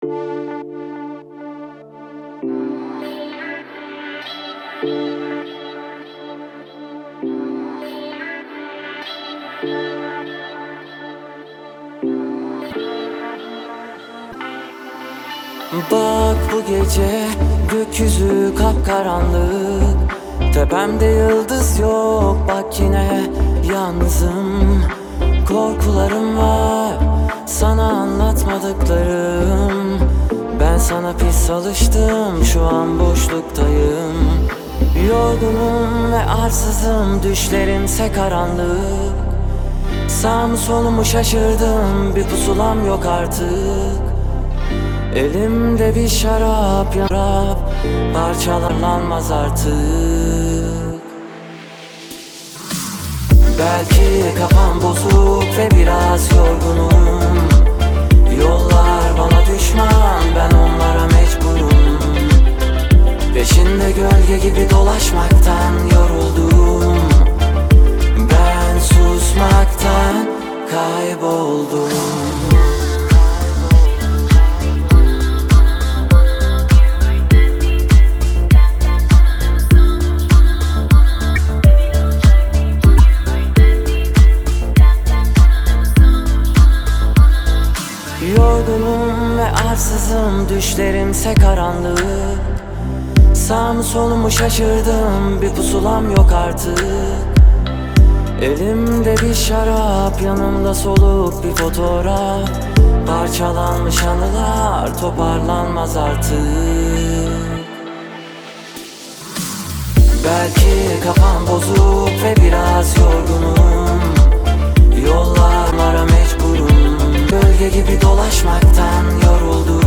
Bak bu gece gökyüzü kapkaranlık, tepemde yıldız yok, bak yine yalnızım. Korkularım var, sana anlatmadıklarım. Ben sana pis alıştım, şu an boşluktayım. Yorgunum ve arsızım, düşlerimse karanlık. Sağımı solumu şaşırdım, bir pusulam yok artık. Elimde bir şarap, yarap, parçalanmaz artık. Belki kafam bozuk ve biraz yorgunum. Yollar bana düşman, ben onlara mecburum. Peşinde gölge gibi dolaşmaktan yoruldum. Ben susmaktan kayboldum. Yorgunum ve arsızım, düşlerimse karanlık. Sağımı solumu şaşırdım, bir pusulam yok artık. Elimde bir şarap, yanımda soluk bir fotoğraf. Parçalanmış anılar, toparlanmaz artık. Belki kafam bozuk ve biraz yorgunum. Yollara mecburum. Gölge gibi dolaşmaktan yoruldum.